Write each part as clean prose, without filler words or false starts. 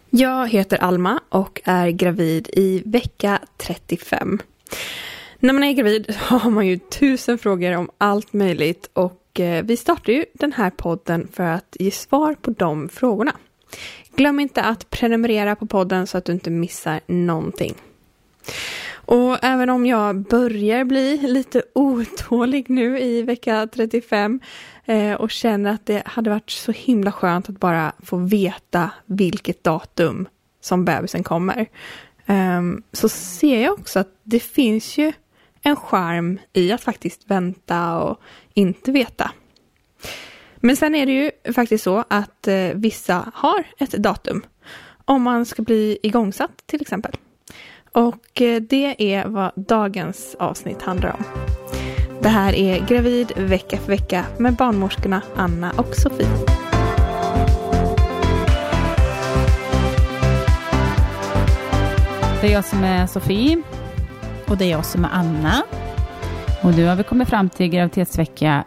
Jag heter Alma och är gravid i vecka 35. När man är gravid har man ju 1000 frågor om allt möjligt och vi startar ju den här podden för att ge svar på de frågorna. Glöm inte att prenumerera på podden så att du inte missar någonting. Och även om jag börjar bli lite otålig nu i vecka 35 och känner att det hade varit så himla skönt att bara få veta vilket datum som bebisen kommer, så ser jag också att det finns ju en charm i att faktiskt vänta och inte veta. Men sen är det ju faktiskt så att vissa har ett datum om man ska bli igångsatt till exempel. Och det är vad dagens avsnitt handlar om. Det här är Gravid vecka för vecka med barnmorskorna Anna och Sofie. Det är jag som är Sofie. Och det är jag som är Anna. Och nu har vi kommit fram till graviditetsvecka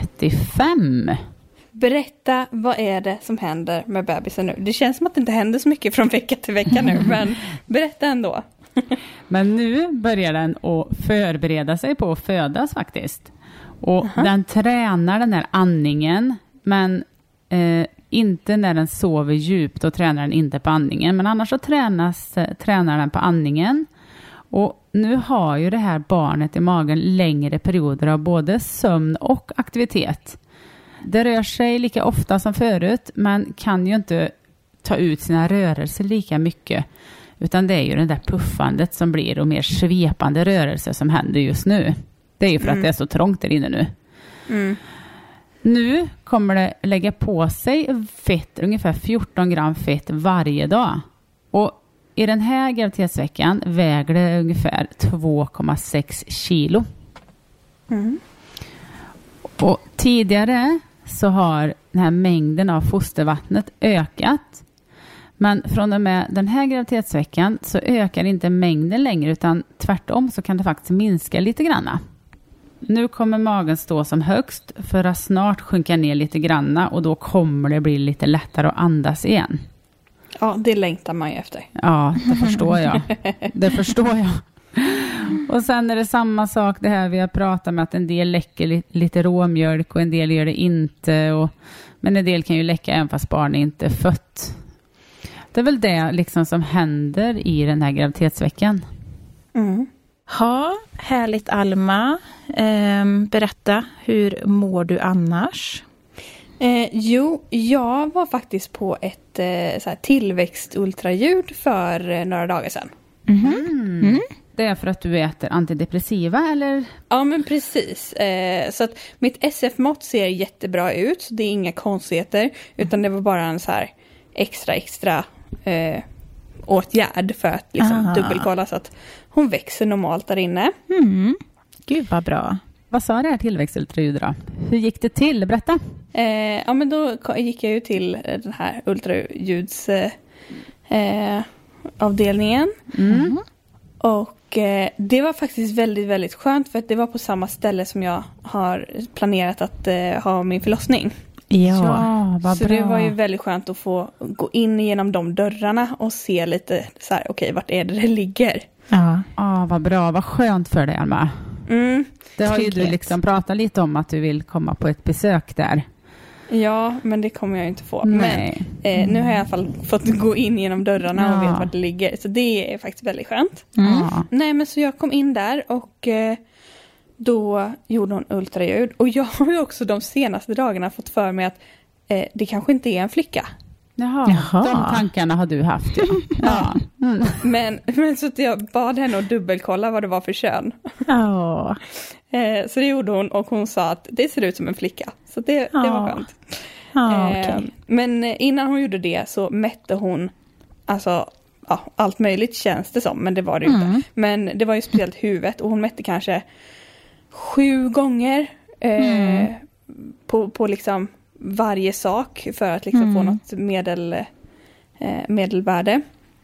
35. Berätta, vad är det som händer med bebisen nu? Det känns som att det inte händer så mycket från vecka till vecka nu, men berätta ändå. Men nu börjar den att förbereda sig på att födas faktiskt. Och den tränar den här andningen, men inte när den sover djupt, då tränar den inte på andningen. Men annars så tränar den på andningen. Och nu har ju det här barnet i magen längre perioder av både sömn och aktivitet. Det rör sig lika ofta som förut, men kan ju inte ta ut sina rörelser lika mycket. Utan det är ju det där puffandet som blir och mer svepande rörelser som händer just nu. Det är ju för att det är så trångt där inne nu. Mm. Nu kommer det lägga på sig fett, ungefär 14 gram fett varje dag. Och i den här graviditetsveckan väger det ungefär 2,6 kilo. Mm. Och tidigare så har den här mängden av fostervattnet ökat. Men från och med den här graviditetsveckan så ökar inte mängden längre, utan tvärtom så kan det faktiskt minska lite granna. Nu kommer magen stå som högst för att snart sjunka ner lite granna, och då kommer det bli lite lättare att andas igen. Ja, det längtar man ju efter. Ja, det förstår jag. Det förstår jag. Och sen är det samma sak det här vi har pratat med, att en del läcker lite råmjölk och en del gör det inte. Men en del kan ju läcka även fast barn inte är fött. Det är väl det liksom som händer i den här graviditetsveckan. Mm. Ja, härligt Alma. Berätta, hur mår du annars? Jo, jag var faktiskt på ett så här tillväxtultraljud för några dagar sedan. Det är för att du äter antidepressiva, eller? Ja, men precis. Så att mitt SF-mått ser jättebra ut. Det är inga konstigheter, utan det var bara en så här extra åtgärd för att liksom dubbelkolla så att hon växer normalt där inne. Gud vad bra. Vad sa det här tillväxtultraljudet då? Hur gick det till? Berätta. Ja, men då gick jag ju till den här ultraljudsavdelningen. Och det var faktiskt väldigt, väldigt skönt, för att det var på samma ställe som jag har planerat att ha min förlossning. Ja, vad så bra. Det var ju väldigt skönt att få gå in genom de dörrarna och se lite så här, okej, vart är det ligger? Ja, vad bra, vad skönt för dig, Alma. Det har ju du liksom pratat lite om, att du vill komma på ett besök där. Ja, men det kommer jag inte få. Nej. Men nu har jag i alla fall fått gå in genom dörrarna och vet vart det ligger. Så det är faktiskt väldigt skönt. Nej, men så jag kom in där och då gjorde hon ultraljud. Och jag har ju också de senaste dagarna fått för mig att det kanske inte är en flicka. Jaha. De tankarna har du haft. Ja. Men så att jag bad henne att dubbelkolla vad det var för kön. Så det gjorde hon, och hon sa att det ser ut som en flicka. Så det var skönt. Okay. Men innan hon gjorde det så mätte hon alltså, allt möjligt känns det som, men det var det inte. Men det var ju speciellt huvudet, och hon mätte kanske 7 gånger på liksom varje sak för att liksom få något medelvärde.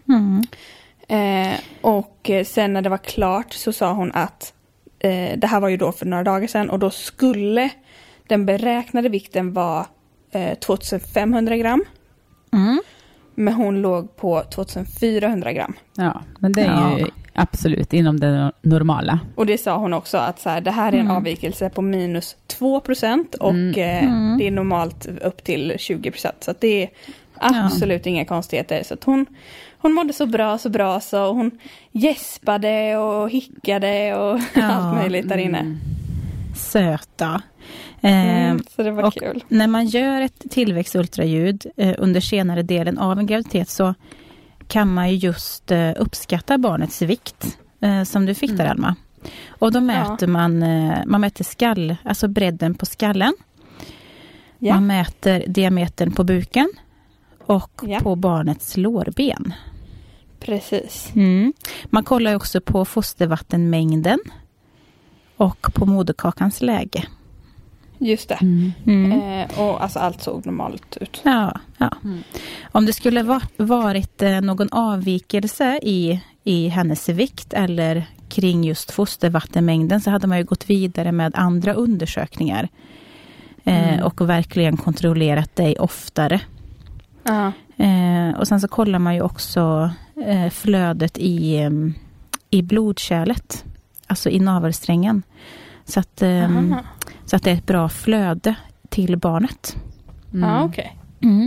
Och sen när det var klart så sa hon att det här var ju då för några dagar sedan, och då skulle den beräknade vikten vara 2500 gram. Men hon låg på 2400 gram. Ja, men det är ju absolut inom det normala. Och det sa hon också att så här, det här är en avvikelse på minus 2% och det är normalt upp till 20%. Så att det är absolut inga konstigheter. Så att hon mådde så bra så hon gäspade och hickade och allt möjligt där inne. Söta. Så det var kul. När man gör ett tillväxtultraljud under senare delen av en graviditet så kan man ju just uppskatta barnets vikt som du fick där, Alma. Och då mäter man mäter alltså bredden på skallen. Ja. Man mäter diametern på buken och på barnets lårben. Precis. Man kollar också på fostervattenmängden och på moderkakans läge. Just det. Och alltså allt såg normalt ut. Ja. Om det skulle varit någon avvikelse i hennes vikt eller kring just fostervattenmängden så hade man ju gått vidare med andra undersökningar och verkligen kontrollerat dig oftare. Och sen så kollar man ju också flödet i blodkärlet, alltså i navelsträngen. Så att det är ett bra flöde till barnet. Okej.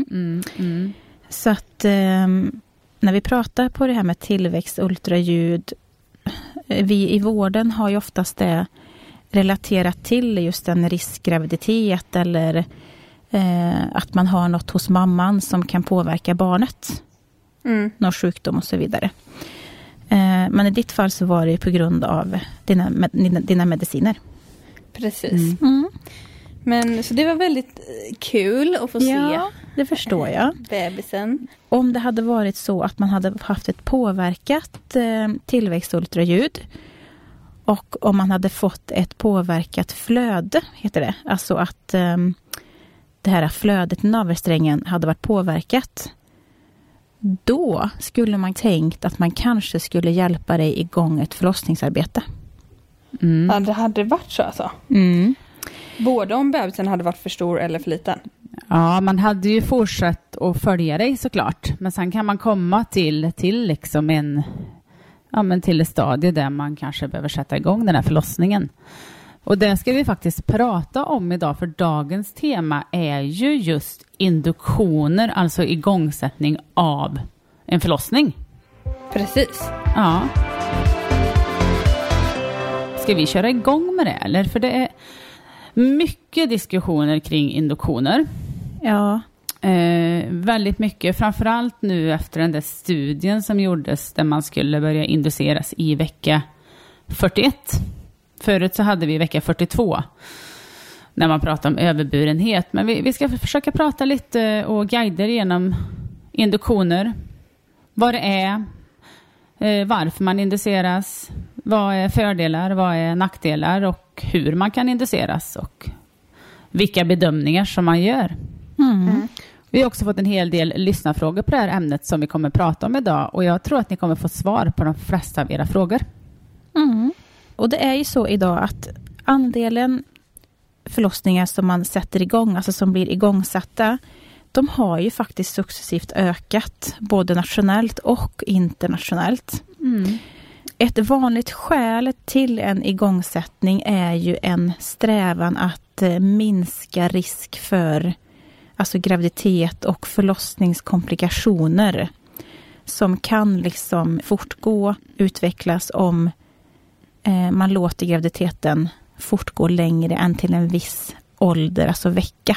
Så att när vi pratar på det här med tillväxtultraljud, vi i vården har ju oftast det relaterat till just en riskgraviditet eller att man har något hos mamman som kan påverka barnet. Någon sjukdom och så vidare. Men i ditt fall så var det på grund av dina mediciner. Precis. Men så det var väldigt kul att få se. Ja, det förstår jag. Bebisen. Om det hade varit så att man hade haft ett påverkat tillväxtultraljud och om man hade fått ett påverkat flöde, heter det. Alltså att det här flödet i navelsträngen hade varit påverkat. Då skulle man tänkt att man kanske skulle hjälpa dig igång ett förlossningsarbete. Ja, det hade varit så alltså. Både om bebisen hade varit för stor eller för liten. Ja, man hade ju fortsatt att följa dig såklart. Men sen kan man komma till liksom till ett stadie där man kanske behöver sätta igång den här förlossningen. Och det ska vi faktiskt prata om idag, för dagens tema är ju just induktioner, alltså igångsättning av en förlossning. Precis. Ja. Ska vi köra igång med det eller? För det är mycket diskussioner kring induktioner. Ja. Väldigt mycket, framförallt nu efter den där studien som gjordes där man skulle börja induceras i vecka 41. Förut så hade vi vecka 42 när man pratar om överburenhet. Men vi ska försöka prata lite och guida genom induktioner. Vad det är, varför man induceras, vad är fördelar, vad är nackdelar och hur man kan induceras och vilka bedömningar som man gör. Vi har också fått en hel del lyssnarfrågor på det här ämnet som vi kommer prata om idag och jag tror att ni kommer få svar på de flesta av era frågor. Och det är ju så idag att andelen förlossningar som man sätter igång, alltså som blir igångsatta, de har ju faktiskt successivt ökat både nationellt och internationellt. Ett vanligt skäl till en igångsättning är ju en strävan att minska risk för alltså graviditet och förlossningskomplikationer som kan liksom fortgå, utvecklas om man låter graviditeten fortgå längre än till en viss ålder, alltså vecka.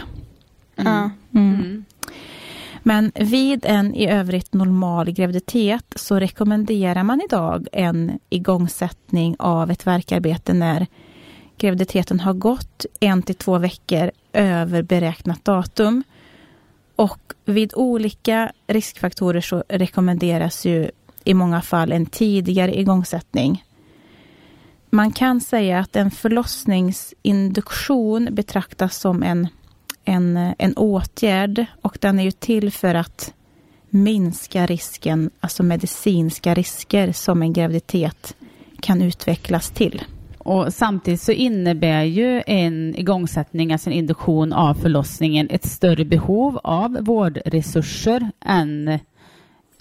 Men vid en i övrigt normal graviditet så rekommenderar man idag en igångsättning av ett värkarbete när graviditeten har gått 1 till 2 veckor över beräknat datum. Och vid olika riskfaktorer så rekommenderas ju i många fall en tidigare igångsättning. Man kan säga att en förlossningsinduktion betraktas som en åtgärd och den är ju till för att minska risken, alltså medicinska risker som en graviditet kan utvecklas till. Och samtidigt så innebär ju en igångsättning, alltså en induktion av förlossningen, ett större behov av vårdresurser än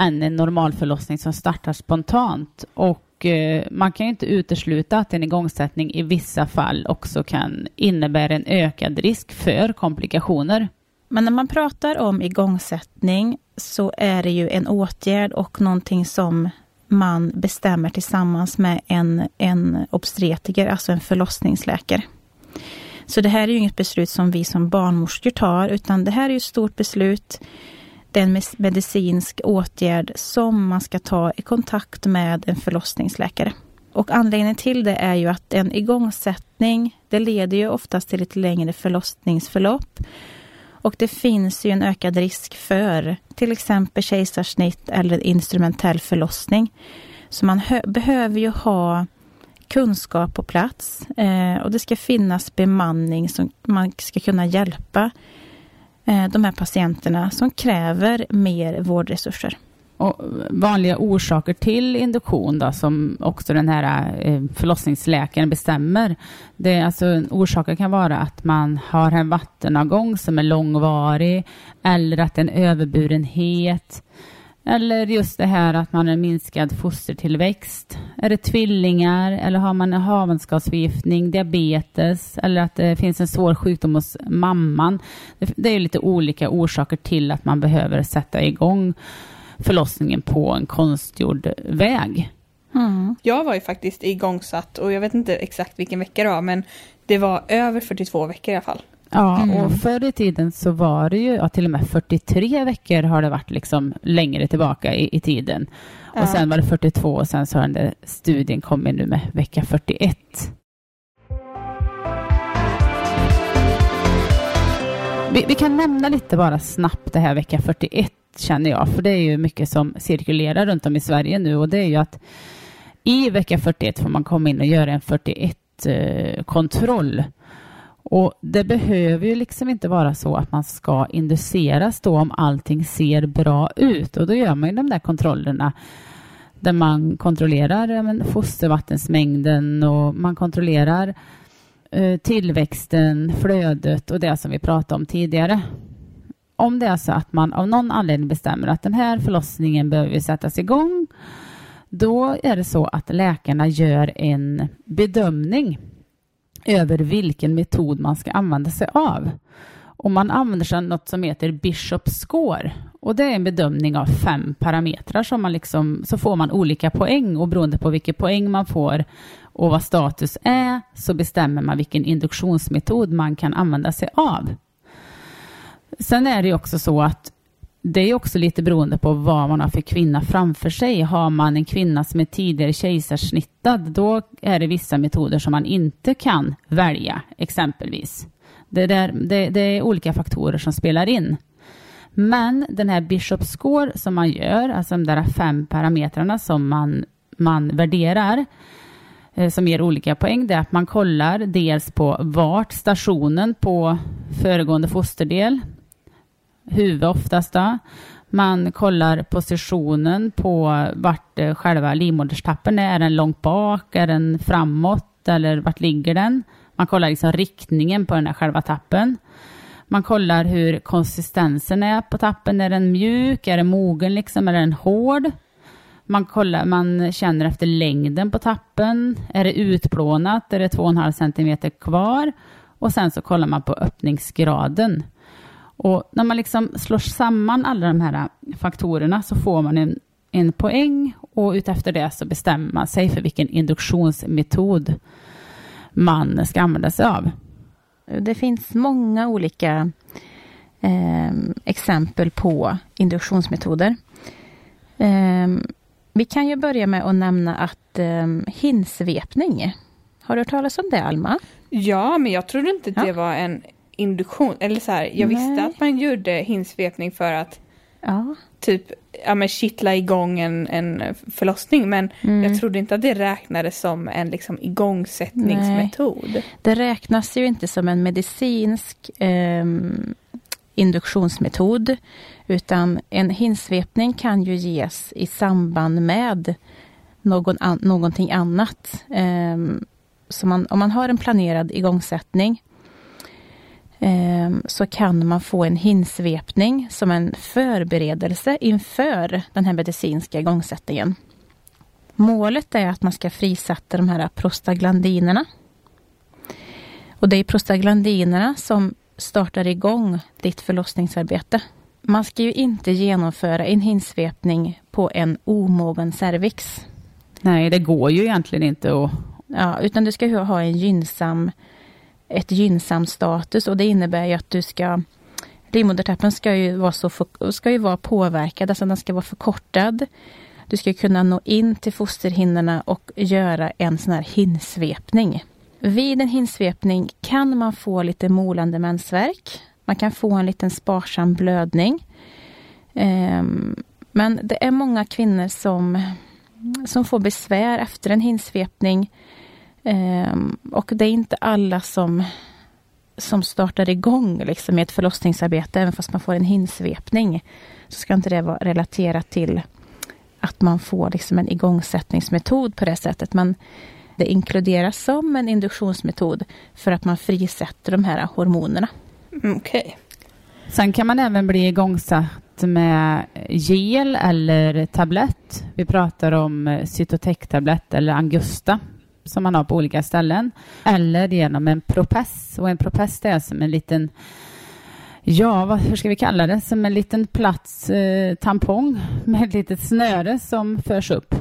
än en normalförlossning som startar spontant. Och man kan ju inte utesluta att en igångsättning i vissa fall också kan innebära en ökad risk för komplikationer. Men när man pratar om igångsättning så är det ju en åtgärd och någonting som man bestämmer tillsammans med en obstetriker, alltså en förlossningsläkare. Så det här är ju inget beslut som vi som barnmorskor tar, utan det här är ju ett stort beslut. Det är en medicinsk åtgärd som man ska ta i kontakt med en förlossningsläkare. Och anledningen till det är ju att en igångsättning, det leder ju oftast till ett längre förlossningsförlopp. Och det finns ju en ökad risk för till exempel kejsarsnitt eller instrumentell förlossning. Så man behöver ju ha kunskap på plats och det ska finnas bemanning som man ska kunna hjälpa de här patienterna som kräver mer vårdresurser. Och vanliga orsaker till induktion då, som också den här förlossningsläkaren bestämmer. Det är alltså, orsaker kan vara att man har en vattenavgång som är långvarig, eller att det är en överburenhet, eller just det här att man har en minskad fostertillväxt. Är det tvillingar, eller har man en havandeskapsförgiftning, diabetes, eller att det finns en svår sjukdom hos mamman. Det är lite olika orsaker till att man behöver sätta igång förlossningen på en konstgjord väg. Mm. Jag var ju faktiskt igångsatt, och jag vet inte exakt vilken vecka det var, men det var över 42 veckor i alla fall. Ja, och förr i tiden så var det ju till och med 43 veckor har det varit liksom längre tillbaka i tiden. Och sen var det 42 och sen så har den där studien kommit nu med vecka 41. Vi kan nämna lite bara snabbt det här vecka 41, känner jag. För det är ju mycket som cirkulerar runt om i Sverige nu. Och det är ju att i vecka 41 får man komma in och göra en 41-kontroll. Och det behöver ju liksom inte vara så att man ska induceras då om allting ser bra ut. Och då gör man ju de där kontrollerna där man kontrollerar fostervattensmängden och man kontrollerar tillväxten, flödet och det som vi pratade om tidigare. Om det är så att man av någon anledning bestämmer att den här förlossningen behöver sättas igång, då är det så att läkarna gör en bedömning över vilken metod man ska använda sig av. Och man använder sig av något som heter Bishop score. Och det är en bedömning av 5 parametrar som man så får man olika poäng, och beroende på vilken poäng man får och vad status är så bestämmer man vilken induktionsmetod man kan använda sig av. Sen är det också så att det är också lite beroende på vad man har för kvinna framför sig. Har man en kvinna som är tidigare kejsarsnittad, då är det vissa metoder som man inte kan välja, exempelvis. Det är olika faktorer som spelar in. Men den här Bishop score som man gör, alltså de där 5 parametrarna som man värderar, som ger olika poäng, det är att man kollar dels på vart stationen på föregående fosterdel, huvud oftast då. Man kollar positionen på vart själva livmoderstappen är den långt bak, är den framåt eller vart ligger den? Man kollar liksom riktningen på den här själva tappen. Man kollar hur konsistensen är på tappen, är den mjuk, är den mogen liksom, är den hård? Man känner efter längden på tappen, är det utplånat, är det 2,5 centimeter kvar? Och sen så kollar man på öppningsgraden. Och när man liksom slår samman alla de här faktorerna så får man en poäng, och utefter det så bestämmer man sig för vilken induktionsmetod man ska använda sig av. Det finns många olika exempel på induktionsmetoder. Vi kan ju börja med att nämna att hinsvepning. Har du hört talas om det, Alma? Ja, men jag trodde inte det var en induktion. Eller så här, jag visste att man gjorde hinsvepning för att kittla igång en förlossning. Men jag trodde inte att det räknades som en liksom igångsättningsmetod. Nej. Det räknas ju inte som en medicinsk induktionsmetod, utan en hinsvepning kan ju ges i samband med någonting annat. Så om man har en planerad igångsättning så kan man få en hinsvepning som en förberedelse inför den här medicinska igångsättningen. Målet är att man ska frisätta de här prostaglandinerna. Och det är prostaglandinerna som startar igång ditt förlossningsarbete. Man ska ju inte genomföra en hinsvepning på en omogen cervix. Nej, det går ju egentligen inte att... Ja, utan du ska ha ett gynnsam status, och det innebär ju att livmodertappen ska ju vara påverkad, alltså den ska vara förkortad. Du ska kunna nå in till fosterhinnorna och göra en sån här hinsvepning. Vid en hinsvepning kan man få lite molande mensvärk. Man kan få en liten sparsam blödning. Men det är många kvinnor som får besvär efter en hinsvepning. Och det är inte alla som startar igång liksom med ett förlossningsarbete. Även fast man får en hinsvepning så ska inte det vara relaterat till att man får liksom en igångsättningsmetod på det sättet. Men det inkluderas som en induktionsmetod för att man frisätter de här hormonerna. Okej. Sen kan man även bli igångsatt med gel eller tablett. Vi pratar om Cytotec-tablett eller Angusta som man har på olika ställen. Eller genom en propess. Och en propess är som en liten, hur ska vi kalla det? Som en liten plats tampong med ett litet snöre som förs upp.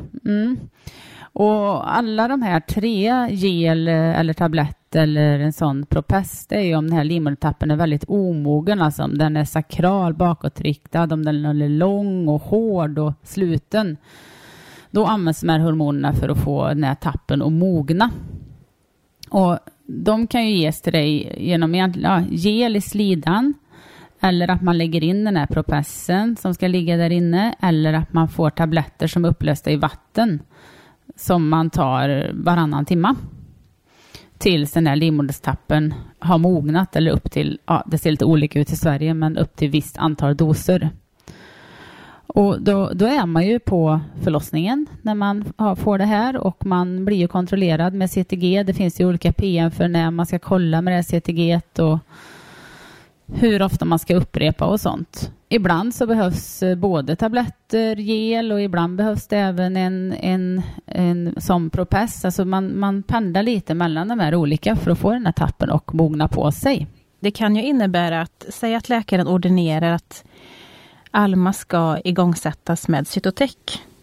Och alla de här 3, gel eller tablett eller en sån propess, det är ju om den här livmodertappen är väldigt omogen, alltså om den är sakral, bakåtriktad, om den är lång och hård och sluten. Då används de här hormonerna för att få den här tappen att mogna. Och de kan ju ges till dig genom gel i slidan, eller att man lägger in den här propessen som ska ligga där inne, eller att man får tabletter som är upplösta i vatten som man tar varannan timma tills den här livmodertappen har mognat, eller upp till, det ser lite olika ut i Sverige, men upp till visst antal doser. Och då är man ju på förlossningen när man får det här, och man blir ju kontrollerad med CTG. Det finns ju olika PM för när man ska kolla med det här CTG och hur ofta man ska upprepa och sånt. Ibland så behövs både tabletter, gel, och ibland behövs det även en som propess. Alltså man pendlar lite mellan de här olika för att få den här tappen och mogna på sig. Det kan ju innebära att, säg att läkaren ordinerar att Alma ska igångsättas med Cytotec.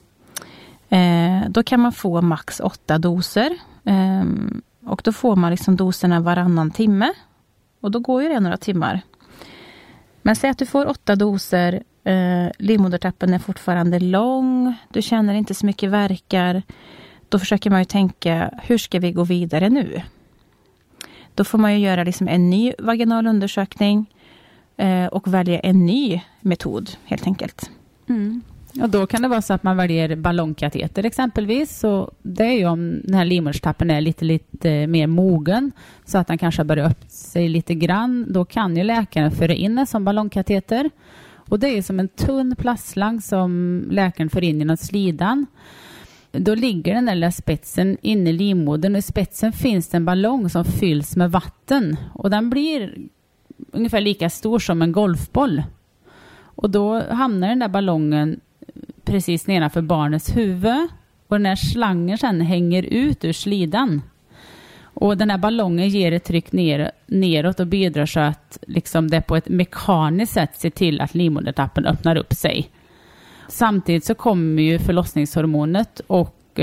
Då kan man få max 8 doser. Och då får man liksom doserna varannan timme. Och då går ju det några timmar. Men säg att du får 8 doser. Livmodertappen är fortfarande lång. Du känner inte så mycket värkar. Då försöker man ju tänka, hur ska vi gå vidare nu? Då får man ju göra liksom en ny vaginal undersökning. Och välja en ny metod helt enkelt. Och då kan det vara så att man väljer ballongkateter exempelvis. Så det är ju om den här livmodertappen är lite mer mogen, så att den kanske börjar upp sig lite grann. Då kan ju läkaren föra in en som ballongkateter. Och det är som en tunn plastslang som läkaren får in genom slidan. Då ligger den där spetsen inne i livmodern, och i spetsen finns det en ballong som fylls med vatten. Och den blir ungefär lika stor som en golfboll. Och då hamnar den där ballongen precis nedanför barnets huvud. Och den här slangen sen hänger ut ur slidan. Och den här ballongen ger ett tryck neråt och bidrar så att liksom det på ett mekaniskt sätt ser till att livmodertappen öppnar upp sig. Samtidigt så kommer ju förlossningshormonet och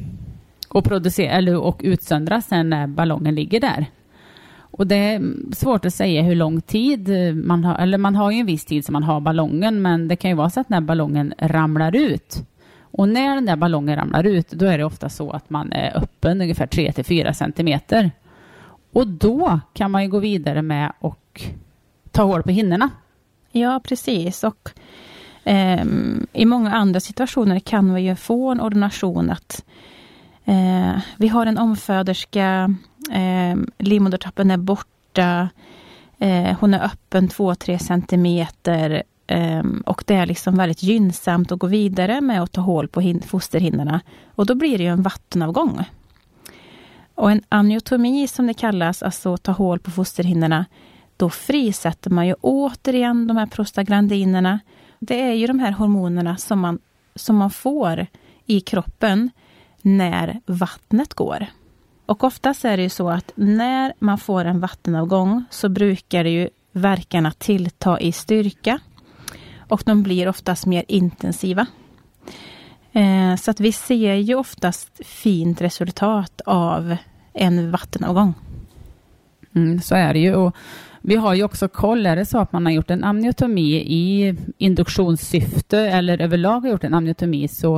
utsöndras när ballongen ligger där. Och det är svårt att säga hur lång tid man har, eller man har ju en viss tid som man har ballongen, men det kan ju vara så att när ballongen ramlar ut. Och när den där ballongen ramlar ut, då är det ofta så att man är öppen ungefär 3-4 centimeter. Och då kan man ju gå vidare med och ta hål på hinnorna. Ja, precis. Och i många andra situationer kan vi ju få en ordination att vi har en omföderska, livmodertappen är borta, hon är öppen 2-3 centimeter, och det är liksom väldigt gynnsamt att gå vidare med att ta hål på fosterhinnorna. Och då blir det ju en vattenavgång. Och en amniotomi som det kallas, alltså ta hål på fosterhinnorna, då frisätter man ju återigen de här prostaglandinerna. Det är ju de här hormonerna som man får i kroppen när vattnet går. Och oftast är det ju så att när man får en vattenavgång så brukar det ju verkarna tillta i styrka. Och de blir oftast mer intensiva. Så att vi ser ju oftast fint resultat av en vattenavgång. Så är det ju. Och vi har ju också koll, är det så att man har gjort en amniotomi i induktionssyfte eller överlag har gjort en amniotomi så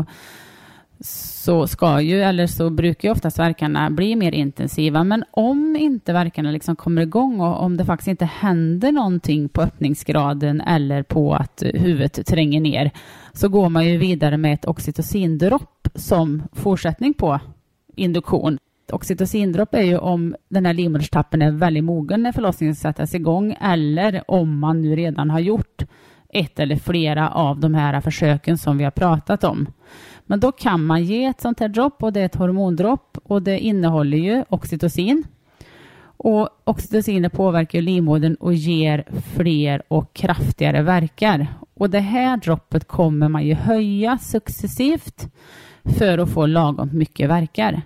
brukar ju oftast verkarna bli mer intensiva. Men om inte verkarna liksom kommer igång och om det faktiskt inte händer någonting på öppningsgraden eller på att huvudet tränger ner, så går man ju vidare med ett oxytocindropp som fortsättning på induktion. Oxytocindropp är ju om den här livmoderstappen är väldigt mogen när förlossningen sätts igång, eller om man nu redan har gjort ett eller flera av de här försöken som vi har pratat om. Men då kan man ge ett sånt här dropp, och det är ett hormondropp och det innehåller ju oxytocin. Och oxytocin påverkar livmodern och ger fler och kraftigare verkar. Och det här droppet kommer man ju höja successivt för att få lagom mycket verkar.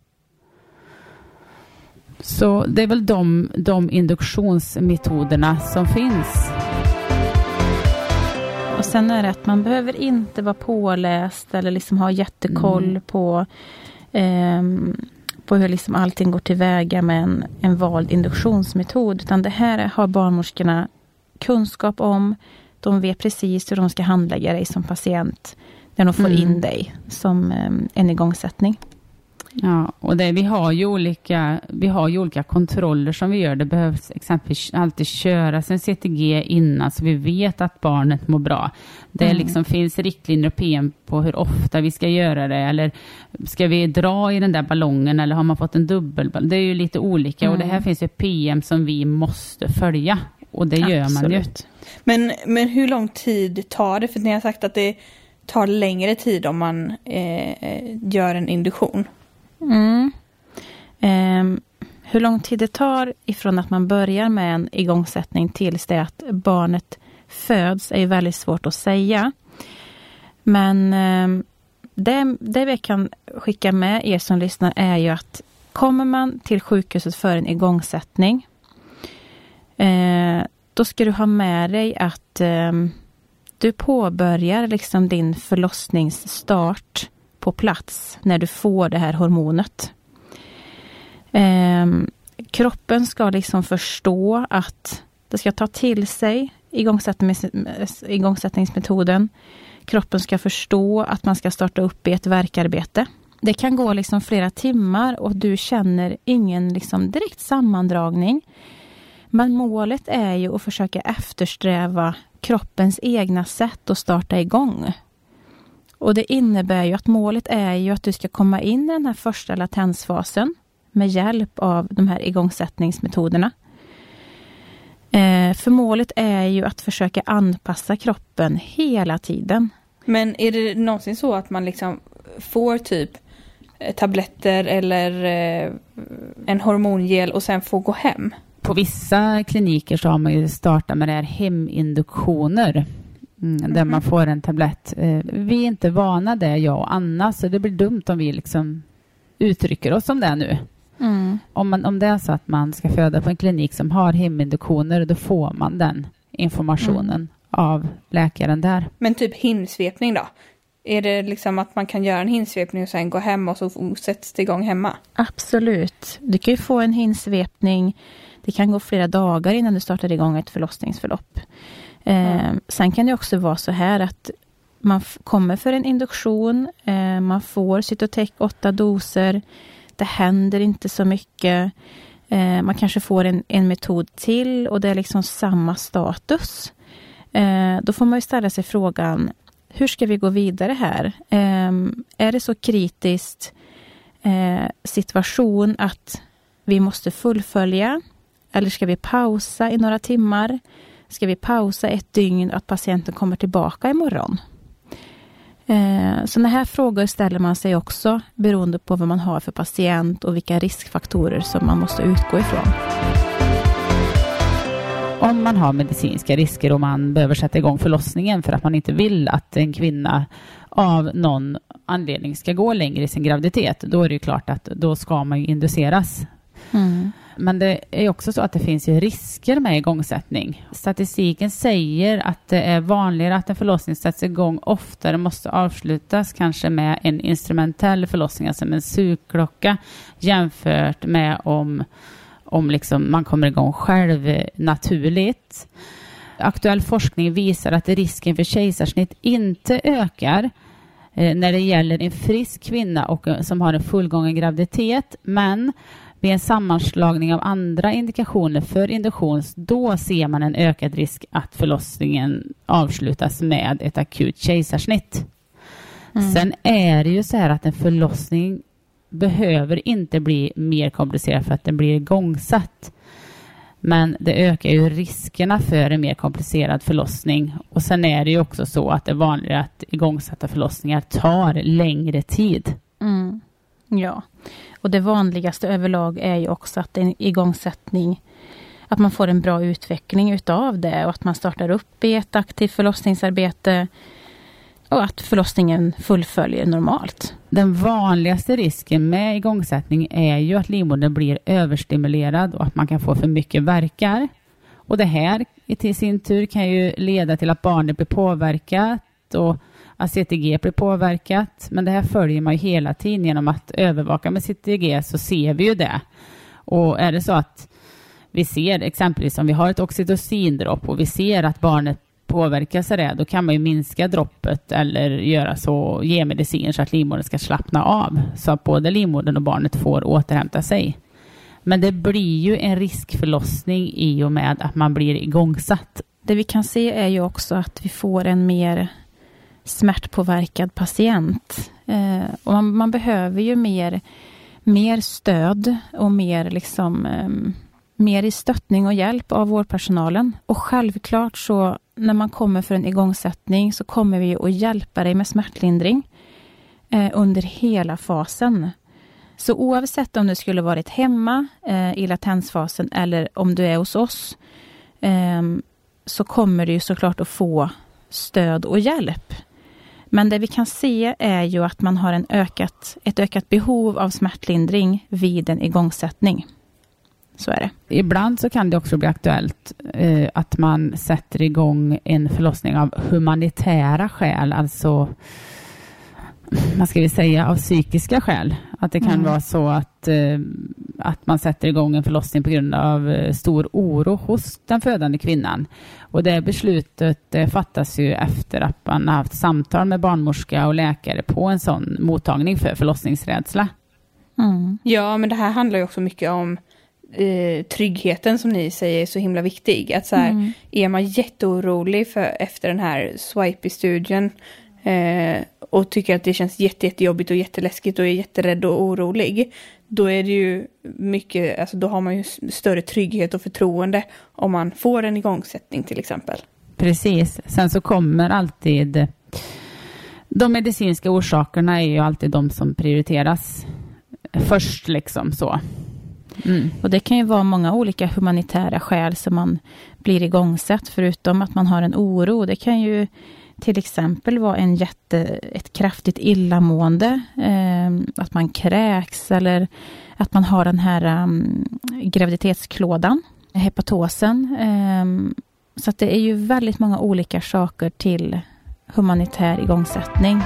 Så det är väl de induktionsmetoderna som finns. Och sen är det att man behöver inte vara påläst eller liksom ha jättekoll på hur liksom allting går tillväga med en vald induktionsmetod. Utan det här har barnmorskorna kunskap om. De vet precis hur de ska handlägga dig som patient när de får in dig som en igångsättning. Ja, och vi har ju olika kontroller som vi gör. Det behövs exempelvis alltid köras en CTG innan så vi vet att barnet mår bra. Det liksom finns riktlinjer och PM på hur ofta vi ska göra det, eller ska vi dra i den där ballongen eller har man fått en dubbelballong. Det är ju lite olika och det här finns ju PM som vi måste följa och det gör man ju. Men hur lång tid tar det? För ni har sagt att det tar längre tid om man gör en induktion. Hur lång tid det tar ifrån att man börjar med en igångsättning tills det att barnet föds är ju väldigt svårt att säga. Men det vi kan skicka med er som lyssnar är ju att kommer man till sjukhuset för en igångsättning, då ska du ha med dig att du påbörjar liksom din förlossningsstart på plats när du får det här hormonet. Kroppen ska liksom förstå att det ska ta till sig igångsättningsmetoden. Kroppen ska förstå att man ska starta upp i ett värkarbete. Det kan gå liksom flera timmar och du känner ingen liksom direkt sammandragning. Men målet är ju att försöka eftersträva kroppens egna sätt att starta igång. Och det innebär ju att målet är ju att du ska komma in i den här första latensfasen med hjälp av de här igångsättningsmetoderna. För målet är ju att försöka anpassa kroppen hela tiden. Men är det någonsin så att man liksom får typ tabletter eller en hormongel och sen får gå hem? På vissa kliniker så har man ju startat med det här heminduktioner. Där man får en tablett. Vi är inte vana det, jag och Anna, så det blir dumt om vi liksom uttrycker oss om det nu. Om det är så att man ska föda på en klinik som har heminduktioner, då får man den informationen av läkaren där. Men typ hinsvepning då? Är det liksom att man kan göra en hinsvepning och sen gå hem och så sätts det igång hemma? Absolut. Du kan ju få en hinsvepning. Det kan gå flera dagar innan du startar igång ett förlossningsförlopp. Sen kan det också vara så här att man kommer för en induktion, man får Cytotec 8 doser, det händer inte så mycket, man kanske får en metod till och det är liksom samma status. Då får man ju ställa sig frågan, hur ska vi gå vidare här? Är det så kritiskt situation att vi måste fullfölja, eller ska vi pausa i några timmar? Ska vi pausa ett dygn att patienten kommer tillbaka imorgon? Sådana här frågor ställer man sig också beroende på vad man har för patient och vilka riskfaktorer som man måste utgå ifrån. om man har medicinska risker och man behöver sätta igång förlossningen för att man inte vill att en kvinna av någon anledning ska gå längre i sin graviditet, då är det ju klart att då ska man ju induceras. Men det är också så att det finns ju risker med igångsättning. Statistiken säger att det är vanligare att en förlossning sätts igång oftare måste avslutas kanske med en instrumentell förlossning, alltså med en sugklocka, jämfört med om liksom man kommer igång själv naturligt. Aktuell forskning visar att risken för kejsarsnitt inte ökar när det gäller en frisk kvinna och som har en fullgången graviditet, men vid en sammanslagning av andra indikationer för induktion, då ser man en ökad risk att förlossningen avslutas med ett akut kejsarsnitt. Sen är det ju så här att en förlossning behöver inte bli mer komplicerad för att den blir igångsatt. Men det ökar ju riskerna för en mer komplicerad förlossning. Och sen är det ju också så att det är vanligare att igångsatta förlossningar tar längre tid. Ja, och det vanligaste överlag är ju också att en igångsättning, att man får en bra utveckling utav det och att man startar upp i ett aktivt förlossningsarbete och att förlossningen fullföljer normalt. Den vanligaste risken med igångsättning är ju att livmodern blir överstimulerad och att man kan få för mycket verkar. Och det här i sin tur kan ju leda till att barnet blir påverkat och att CTG blir påverkat. Men det här följer man ju hela tiden genom att övervaka med CTG, så ser vi ju det. Och är det så att vi ser exempelvis om vi har ett oxytocindropp och vi ser att barnet påverkas av det, då kan man ju minska droppet eller göra så, ge medicin så att livmodern ska slappna av, så att både livmodern och barnet får återhämta sig. Men det blir ju en riskförlossning i och med att man blir igångsatt. Det vi kan se är ju också att vi får en mer smärtpåverkad patient. Och man behöver ju mer stöd och mer i stöttning och hjälp av vårdpersonalen. Och självklart så när man kommer för en igångsättning så kommer vi att hjälpa dig med smärtlindring under hela fasen. Så oavsett om du skulle varit hemma i latensfasen eller om du är hos oss, så kommer du ju såklart att få stöd och hjälp. Men det vi kan se är ju att man har ett ökat behov av smärtlindring vid en igångsättning. Så är det. Ibland så kan det också bli aktuellt att man sätter igång en förlossning av humanitära skäl, alltså man ska säga av psykiska skäl. Att det kan vara så att man sätter igång en förlossning på grund av stor oro hos den födande kvinnan. Och det beslutet fattas ju efter att man har haft samtal med barnmorska och läkare på en sån mottagning för förlossningsrädsla. Ja, men det här handlar ju också mycket om tryggheten som ni säger är så himla viktig. Att så här, är man jätteorolig efter den här Swipey-studien och tycker att det känns jättejobbigt och jätteläskigt och är jätterädd och orolig, då är det ju mycket, alltså då har man ju större trygghet och förtroende om man får en igångsättning till exempel. Precis. Sen så kommer alltid de medicinska orsakerna är ju alltid de som prioriteras först liksom så. Och det kan ju vara många olika humanitära skäl som man blir igångsatt, förutom att man har en oro. Det kan ju till exempel vara ett kraftigt illamående, att man kräks eller att man har den här graviditetsklådan, hepatosen. Så att det är ju väldigt många olika saker till humanitär igångsättning.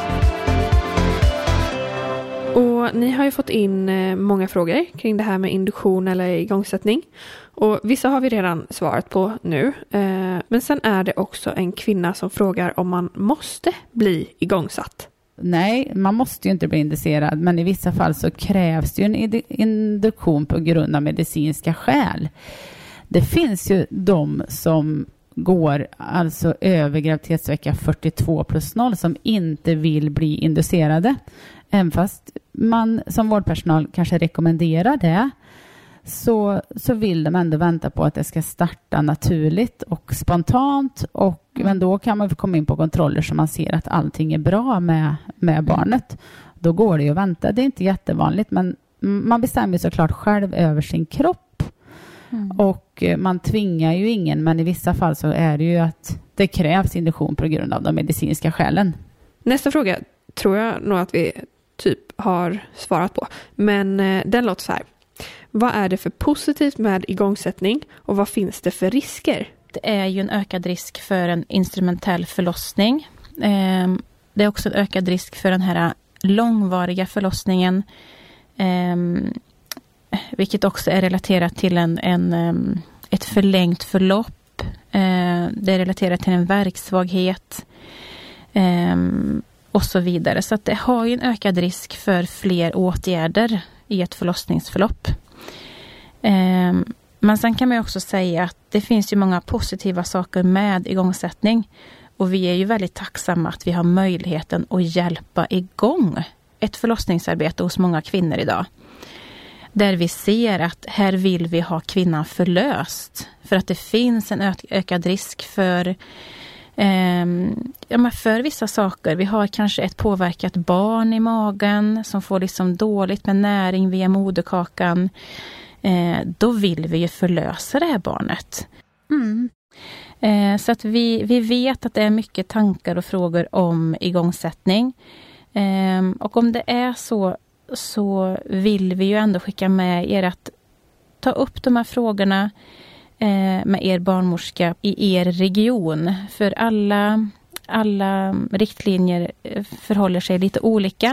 Och ni har ju fått in många frågor kring det här med induktion eller igångsättning. Och vissa har vi redan svarat på nu. Men sen är det också en kvinna som frågar om man måste bli igångsatt. Nej, man måste ju inte bli inducerad, men i vissa fall så krävs det ju en induktion på grund av medicinska skäl. Det finns ju de som går alltså över graviditetsvecka 42+0 som inte vill bli inducerade. Även fast man som vårdpersonal kanske rekommenderar det, så vill de ändå vänta på att det ska starta naturligt och spontant. Men då kan man komma in på kontroller så man ser att allting är bra med barnet. Då går det ju att vänta. Det är inte jättevanligt, men man bestämmer såklart själv över sin kropp. Och man tvingar ju ingen, men i vissa fall så är det ju att det krävs induktion på grund av de medicinska skälen. Nästa fråga tror jag nog att vi typ har svarat på. Men den låter så här. Vad är det för positivt med igångsättning och vad finns det för risker? Det är ju en ökad risk för en instrumentell förlossning. Det är också en ökad risk för den här långvariga förlossningen. Vilket också är relaterat till ett förlängt förlopp. Det är relaterat till en värksvaghet. Och så vidare. Så att det har ju en ökad risk för fler åtgärder i ett förlossningsförlopp. Men sen kan man ju också säga att det finns ju många positiva saker med igångsättning. Och vi är ju väldigt tacksamma att vi har möjligheten att hjälpa igång ett förlossningsarbete hos många kvinnor idag. Där vi ser att här vill vi ha kvinnan förlöst. För att det finns en ökad risk för vissa saker. Vi har kanske ett påverkat barn i magen som får liksom dåligt med näring via moderkakan. Då vill vi ju förlösa det här barnet. Så att vi vet att det är mycket tankar och frågor om igångsättning. Och om det är så vill vi ju ändå skicka med er att ta upp de här frågorna med er barnmorska i er region. För alla riktlinjer förhåller sig lite olika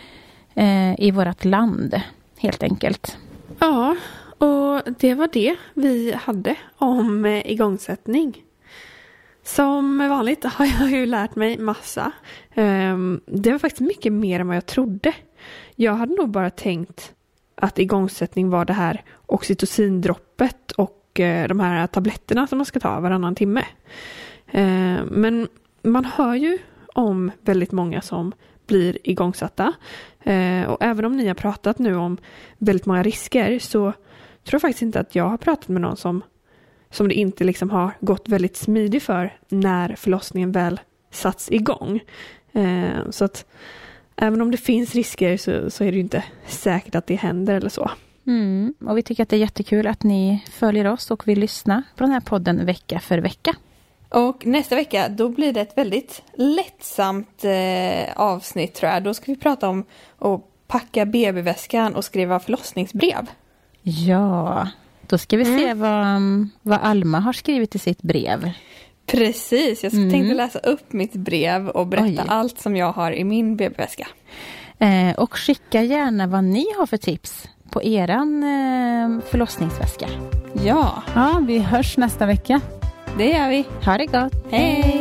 i vårt land, helt enkelt. Ja, och det var det vi hade om igångsättning. Som vanligt har jag ju lärt mig massa. Det var faktiskt mycket mer än vad jag trodde. Jag hade nog bara tänkt att igångsättning var det här oxytocindroppet och de här tabletterna som man ska ta varannan timme. Men man hör ju om väldigt många som blir igångsatta. Och även om ni har pratat nu om väldigt många risker så tror jag faktiskt inte att jag har pratat med någon som det inte liksom har gått väldigt smidigt för när förlossningen väl satts igång. Så att även om det finns risker så är det ju inte säkert att det händer eller så. Och vi tycker att det är jättekul att ni följer oss och vill lyssna på den här podden vecka för vecka. Och nästa vecka då blir det ett väldigt lättsamt avsnitt tror jag. Då ska vi prata om att packa BB-väskan och skriva förlossningsbrev. Ja, då ska vi se vad Alma har skrivit i sitt brev. Precis, jag tänkte läsa upp mitt brev och berätta allt som jag har i min BB-väska. Och skicka gärna vad ni har för tips på eran förlossningsväska. Ja, vi hörs nästa vecka. Det gör vi. Ha det gott. Hej!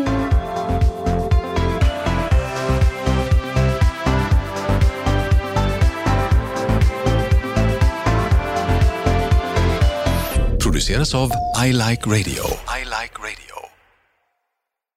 Produceras av I Like Radio.